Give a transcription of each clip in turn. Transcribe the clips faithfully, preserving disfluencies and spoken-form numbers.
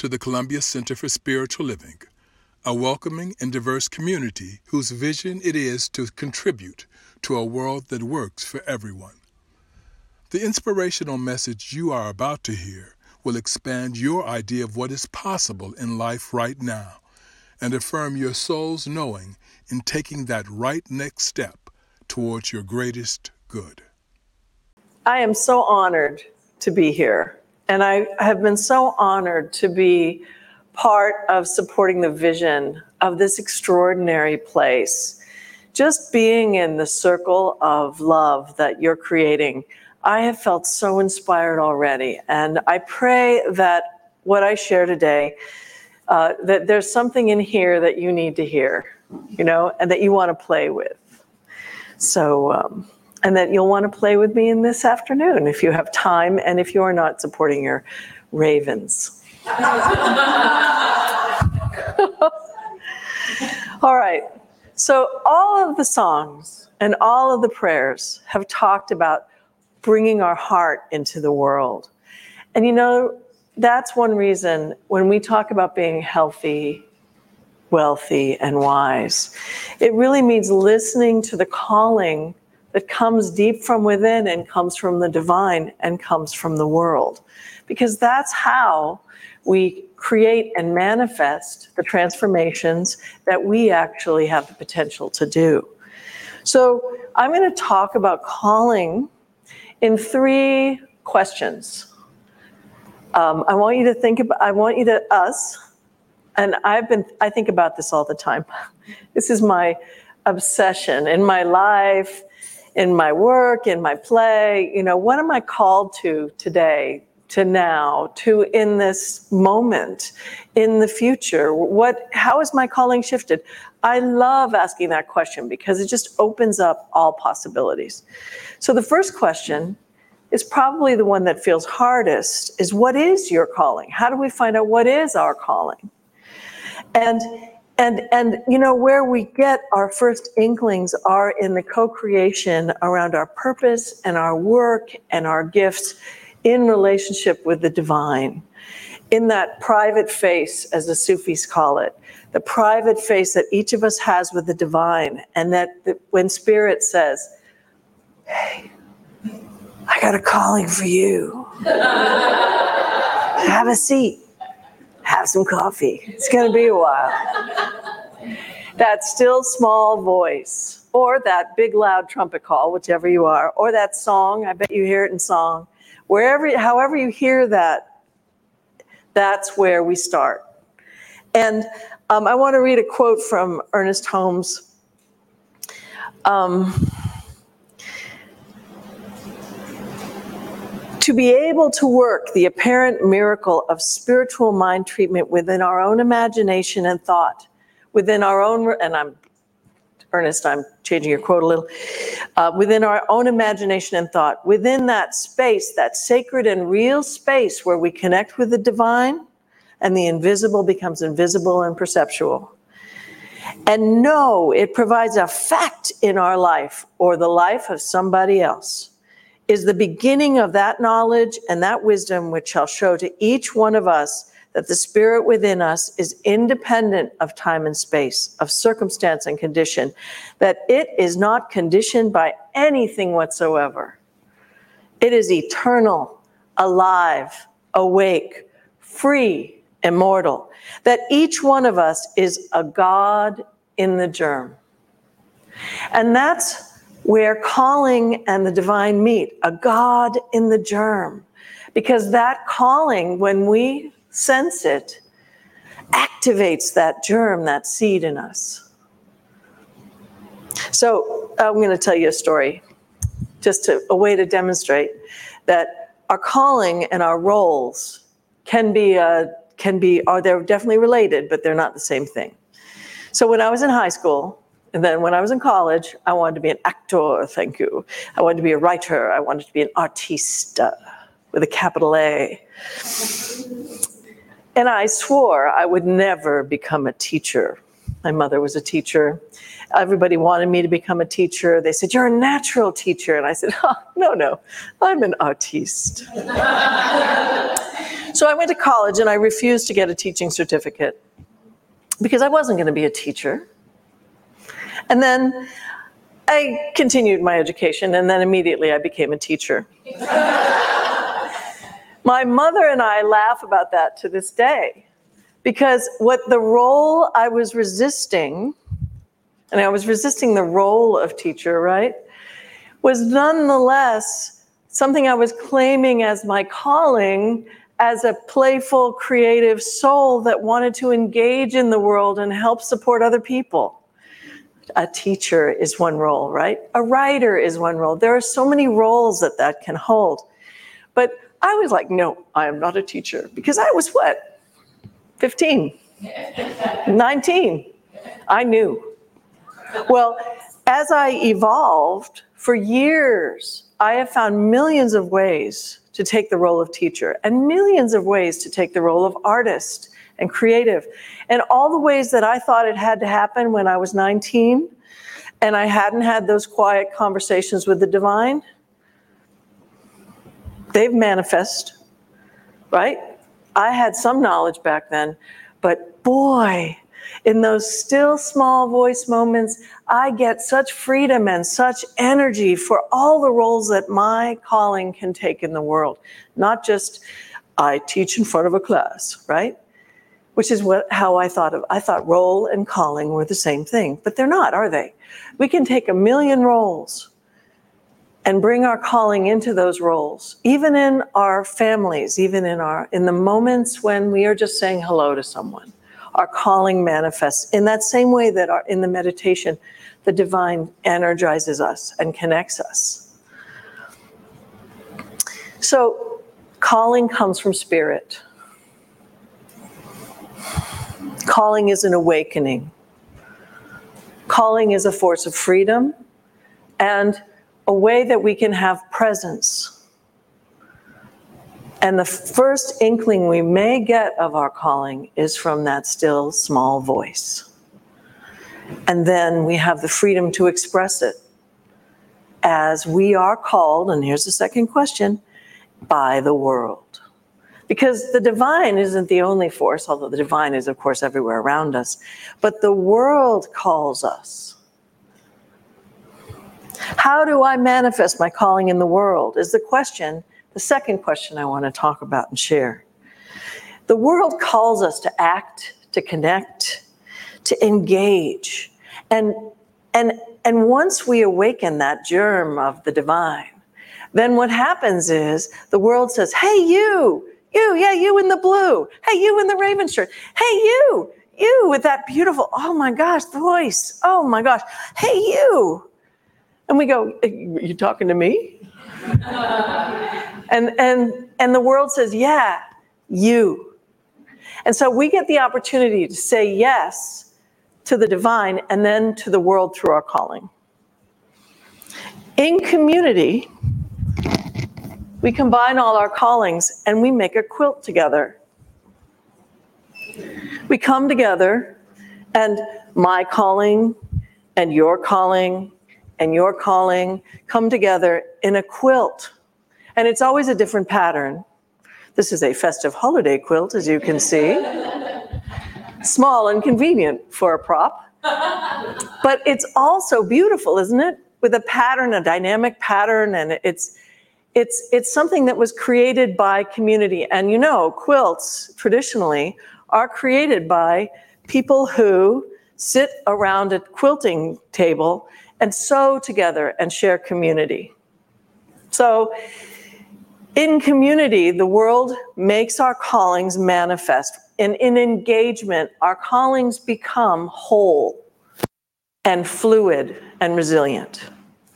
to the Columbia Center for Spiritual Living, a welcoming and diverse community whose vision it is to contribute to a world that works for everyone. The inspirational message you are about to hear will expand your idea of what is possible in life right now and affirm your soul's knowing in taking that right next step towards your greatest good. I am so honored to be here, and I have been so honored to be part of supporting the vision of this extraordinary place. Just being in the circle of love that you're creating, I have felt so inspired already, and I pray that what I share today, uh, that there's something in here that you need to hear, you know, and that you want to play with. So, um, and that you'll want to play with me in this afternoon if you have time and if you're not supporting your ravens. All right. So all of the songs and all of the prayers have talked about bringing our heart into the world. And you know, that's one reason when we talk about being healthy, wealthy, and wise, it really means listening to the calling that comes deep from within and comes from the divine and comes from the world. Because that's how we create and manifest the transformations that we actually have the potential to do. So I'm going to talk about calling in three questions. Um, I want you to think about, I want you to, us, and I've been, I think about this all the time. This is my obsession in my life, in my work, in my play. You know, what am I called to today, to now, to in this moment, in the future? What, how is my calling shifted? I love asking that question because it just opens up all possibilities. So the first question is probably the one that feels hardest, is what is your calling? How do we find out what is our calling? And And, and you know, where we get our first inklings are in the co-creation around our purpose and our work and our gifts in relationship with the divine. In that private face, as the Sufis call it, the private face that each of us has with the divine, and that the, when Spirit says, hey, I got a calling for you. Have a seat. Have some coffee. It's going to be a while. That still small voice, or that big loud trumpet call, whichever you are, or that song, I bet you hear it in song. Wherever, however you hear that, that's where we start. And um, I want to read a quote from Ernest Holmes. Um, To be able to work the apparent miracle of spiritual mind treatment within our own imagination and thought, within our own, and I'm, Ernest, I'm changing your quote a little, uh, within our own imagination and thought, within that space, that sacred and real space where we connect with the divine and the invisible becomes invisible and perceptual. And know it provides a fact in our life or the life of somebody else, is the beginning of that knowledge and that wisdom which shall show to each one of us that the spirit within us is independent of time and space, of circumstance and condition, that it is not conditioned by anything whatsoever. It is eternal, alive, awake, free, immortal, that each one of us is a God in the germ. And that's where calling and the divine meet, a God in the germ. Because that calling, when we sense it, activates that germ, that seed in us. So I'm going to tell you a story, just to, a way to demonstrate that our calling and our roles can be, uh, can be, are they're definitely related, but they're not the same thing. So when I was in high school, and then when I was in college, I wanted to be an actor, thank you. I wanted to be a writer. I wanted to be an artiste with a capital A. And I swore I would never become a teacher. My mother was a teacher. Everybody wanted me to become a teacher. They said, you're a natural teacher. And I said, oh, no, no, I'm an artiste. So I went to college and I refused to get a teaching certificate because I wasn't going to be a teacher. And then I continued my education, and then immediately I became a teacher. My mother and I laugh about that to this day, because what the role I was resisting, and I was resisting the role of teacher, right, was nonetheless something I was claiming as my calling, as a playful, creative soul that wanted to engage in the world and help support other people. A teacher is one role, right? A writer is one role. There are so many roles that that can hold. But I was like, no, I am not a teacher. Because I was what? fifteen, nineteen. I knew. Well, as I evolved, for years, I have found millions of ways to take the role of teacher and millions of ways to take the role of artist and creative. And all the ways that I thought it had to happen when I was nineteen and I hadn't had those quiet conversations with the divine, they've manifested, right? I had some knowledge back then, but boy, in those still small voice moments, I get such freedom and such energy for all the roles that my calling can take in the world. Not just I teach in front of a class, right? Which is what how I thought of. I thought role and calling were the same thing, but they're not, are they? We can take a million roles and bring our calling into those roles, even in our families, even in our in the moments when we are just saying hello to someone. Our calling manifests in that same way that our, in the meditation, the divine energizes us and connects us. So calling comes from spirit. Calling is an awakening. Calling is a force of freedom and a way that we can have presence. And the first inkling we may get of our calling is from that still small voice. And then we have the freedom to express it as we are called, and here's the second question, by the world. Because the divine isn't the only force, although the divine is, of course, everywhere around us, but the world calls us. How do I manifest my calling in the world is the question, the second question I want to talk about and share. The world calls us to act, to connect, to engage. And, and, and once we awaken that germ of the divine, then what happens is the world says, hey, you, you, yeah, you in the blue. Hey, you in the raven shirt. Hey, you, you with that beautiful, oh my gosh, voice. Oh my gosh. Hey, you. And we go, are you talking to me? and, and, and the world says, yeah, you. And so we get the opportunity to say yes to the divine and then to the world through our calling. In community, we combine all our callings and we make a quilt together. We come together and my calling and your calling and your calling come together in a quilt. And it's always a different pattern. This is a festive holiday quilt, as you can see. Small and convenient for a prop. But it's also beautiful, isn't it? With a pattern, a dynamic pattern, and it's It's, it's something that was created by community. And you know, quilts traditionally are created by people who sit around a quilting table and sew together and share community. So in community, the world makes our callings manifest. And in engagement, our callings become whole and fluid and resilient.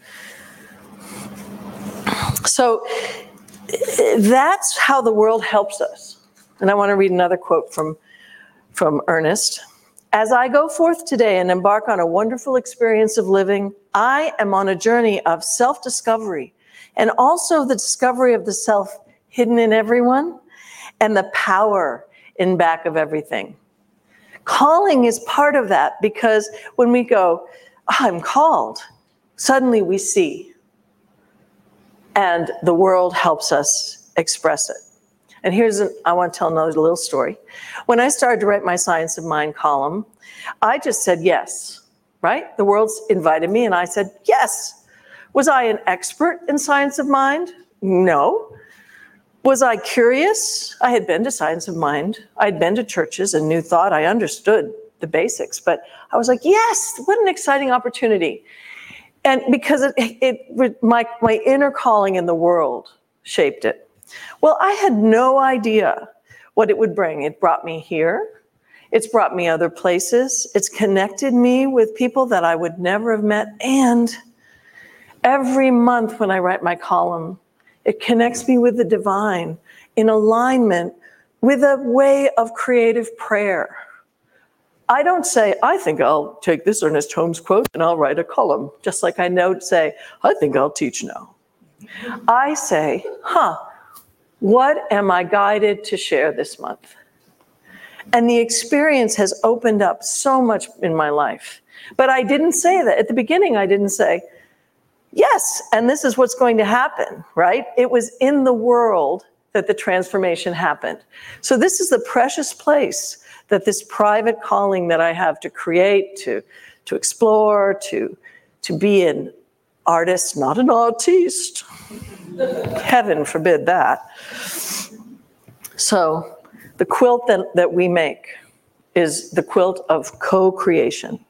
So that's how the world helps us. And I want to read another quote from, from Ernest. As I go forth today and embark on a wonderful experience of living, I am on a journey of self-discovery and also the discovery of the self hidden in everyone and the power in back of everything. Calling is part of that because when we go, I'm called, suddenly we see. And the world helps us express it. And here's, an, I want to tell another little story. When I started to write my Science of Mind column, I just said yes, right? The world's invited me and I said yes. Was I an expert in Science of Mind? No. Was I curious? I had been to Science of Mind. I'd been to churches and New Thought. I understood the basics, but I was like, yes, what an exciting opportunity. And because it, it my, my inner calling in the world shaped it. Well, I had no idea what it would bring. It brought me here. It's brought me other places. It's connected me with people that I would never have met. And every month when I write my column, it connects me with the divine in alignment with a way of creative prayer. I don't say, I think I'll take this Ernest Holmes quote and I'll write a column, just like I know to say, I think I'll teach now. I say, huh, what am I guided to share this month? And the experience has opened up so much in my life. But I didn't say that. At the beginning, I didn't say, yes, and this is what's going to happen, right? It was in the world that the transformation happened. So this is the precious place that this private calling that I have to create, to, to explore, to, to be an artist, not an artiste. Heaven forbid that. So the quilt that, that we make is the quilt of co-creation.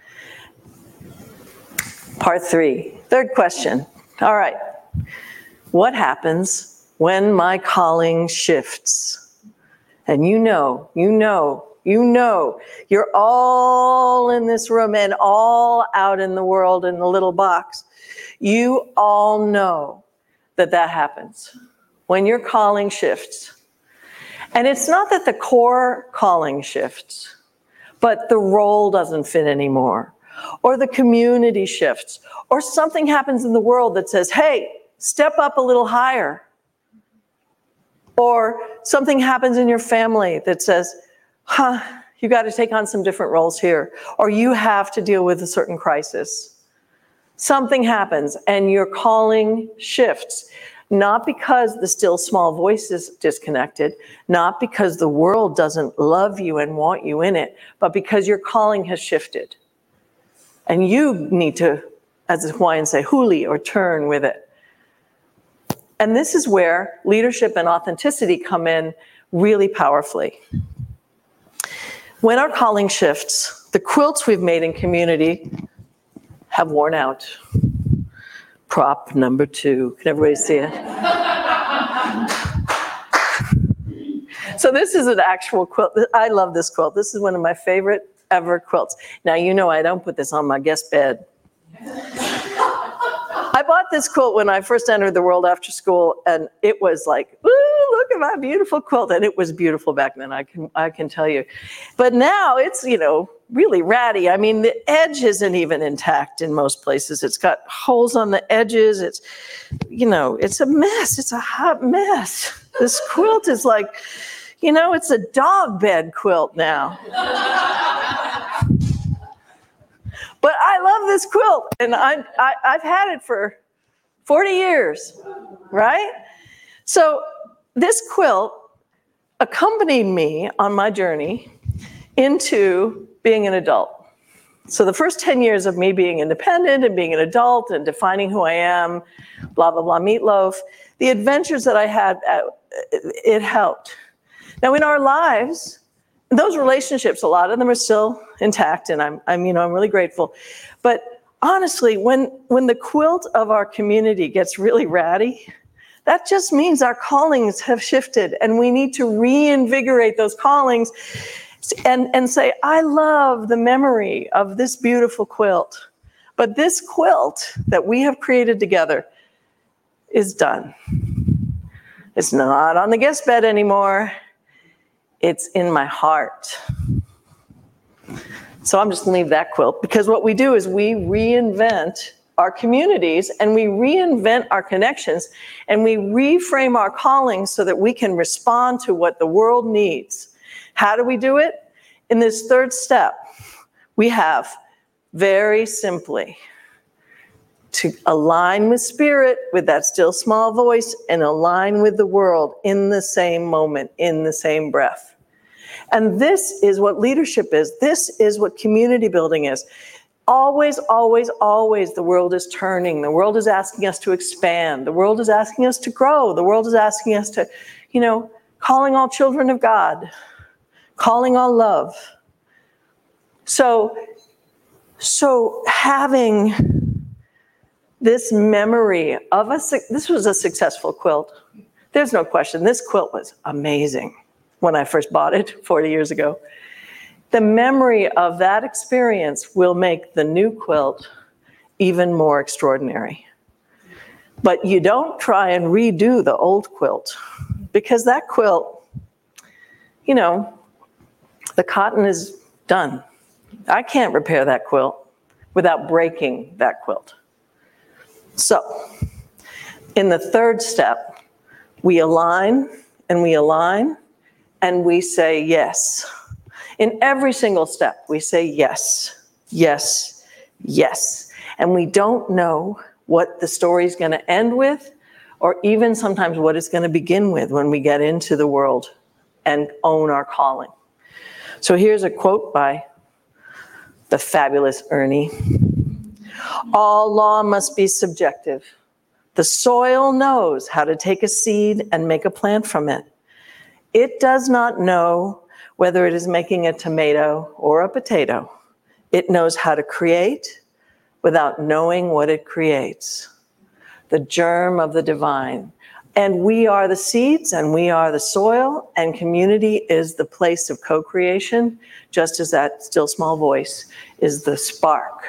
Part three, third question. All right. What happens when my calling shifts? And you know, you know, you know, you're all in this room and all out in the world in the little box. You all know that that happens when your calling shifts. And it's not that the core calling shifts, but the role doesn't fit anymore, or the community shifts, or something happens in the world that says, hey, step up a little higher. Or something happens in your family that says, huh, you got to take on some different roles here, or you have to deal with a certain crisis. Something happens and your calling shifts, not because the still small voice is disconnected, not because the world doesn't love you and want you in it, but because your calling has shifted. And you need to, as the Hawaiians say, huli, or turn with it. And this is where leadership and authenticity come in really powerfully. When our calling shifts, the quilts we've made in community have worn out. Prop number two. Can everybody see it? So this is an actual quilt. I love this quilt. This is one of my favorite ever quilts. Now, you know I don't put this on my guest bed. I bought this quilt when I first entered the world after school, and it was like, ooh, look at my beautiful quilt. And it was beautiful back then, I can I can tell you. But now it's, you know, really ratty. I mean, the edge isn't even intact in most places. It's got holes on the edges. It's, you know, it's a mess. It's a hot mess. This quilt is like, you know, it's a dog bed quilt now. But I love this quilt, and I, I, I've had it for forty years, right? So this quilt accompanied me on my journey into being an adult. So the first ten years of me being independent and being an adult and defining who I am, blah, blah, blah, meatloaf, the adventures that I had, it helped. Now in our lives, those relationships, a lot of them are still intact, and I'm, I'm, you know, I'm really grateful. But honestly, when, when the quilt of our community gets really ratty, that just means our callings have shifted, and we need to reinvigorate those callings and, and say, I love the memory of this beautiful quilt, but this quilt that we have created together is done. It's not on the guest bed anymore. It's in my heart. So I'm just going to leave that quilt, because what we do is we reinvent our communities and we reinvent our connections and we reframe our callings so that we can respond to what the world needs. How do we do it? In this third step, we have very simply to align with spirit, with that still small voice, and align with the world in the same moment, in the same breath. And this is what leadership is. This is what community building is. Always, always, always the world is turning. The world is asking us to expand. The world is asking us to grow. The world is asking us to, you know, calling all children of God, calling all love. So, so having this memory of a, this was a successful quilt. There's no question. This quilt was amazing when I first bought it forty years ago. The memory of that experience will make the new quilt even more extraordinary. But you don't try and redo the old quilt, because that quilt, you know, the cotton is done. I can't repair that quilt without breaking that quilt. So, in the third step, we align and we align and we say yes. In every single step, we say yes, yes, yes. And we don't know what the story's going to end with, or even sometimes what it's going to begin with when we get into the world and own our calling. So here's a quote by the fabulous Ernie. All law must be subjective. The soil knows how to take a seed and make a plant from it. It does not know whether it is making a tomato or a potato. It knows how to create without knowing what it creates. The germ of the divine. And we are the seeds and we are the soil, and community is the place of co-creation, just as that still small voice is the spark.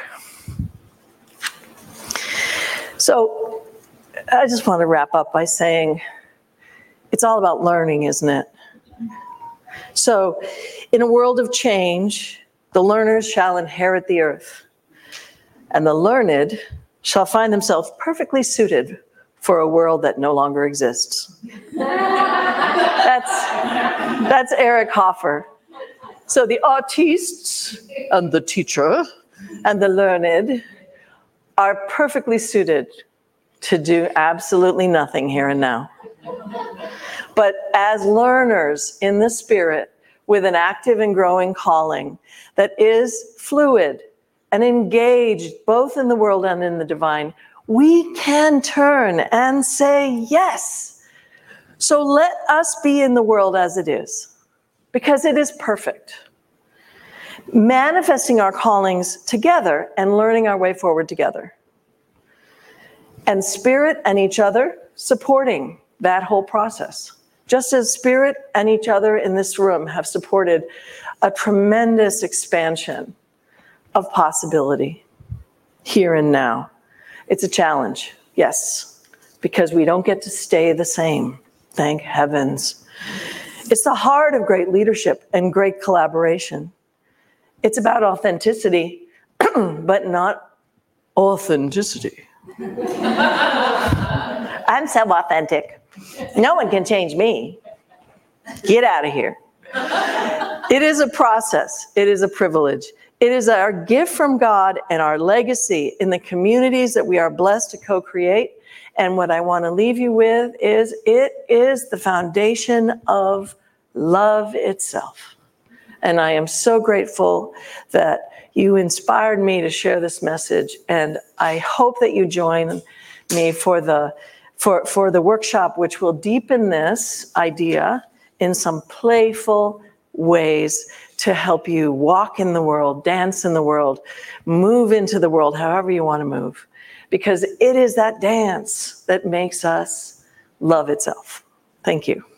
So I just want to wrap up by saying it's all about learning, isn't it? So in a world of change, the learners shall inherit the earth, and the learned shall find themselves perfectly suited for a world that no longer exists. That's, that's Eric Hoffer. So the artists and the teacher and the learned are perfectly suited to do absolutely nothing here and now. But as learners in the spirit, with an active and growing calling that is fluid and engaged both in the world and in the divine, we can turn and say yes. So let us be in the world as it is, because it is perfect. Manifesting our callings together and learning our way forward together. And spirit and each other supporting that whole process. Just as spirit and each other in this room have supported a tremendous expansion of possibility here and now. It's a challenge, yes, because we don't get to stay the same, thank heavens. It's the heart of great leadership and great collaboration. It's about authenticity, but not authenticity. I'm so authentic. No one can change me. Get out of here. It is a process. It is a privilege. It is our gift from God and our legacy in the communities that we are blessed to co-create. And what I want to leave you with is it is the foundation of love itself. And I am so grateful that you inspired me to share this message. And I hope that you join me for the for, for the workshop, which will deepen this idea in some playful ways to help you walk in the world, dance in the world, move into the world, however you want to move. Because it is that dance that makes us love itself. Thank you.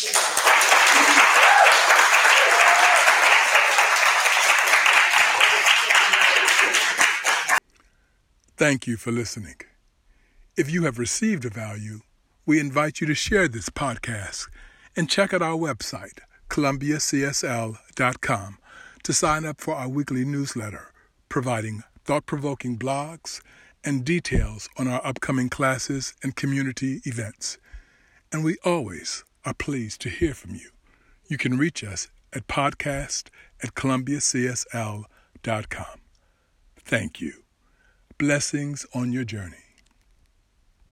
Thank you for listening. If you have received a value, we invite you to share this podcast and check out our website, Columbia C S L dot com, to sign up for our weekly newsletter, providing thought-provoking blogs and details on our upcoming classes and community events. And we always are pleased to hear from you. You can reach us at podcast at Columbia C S L dot com. Thank you. Blessings on your journey.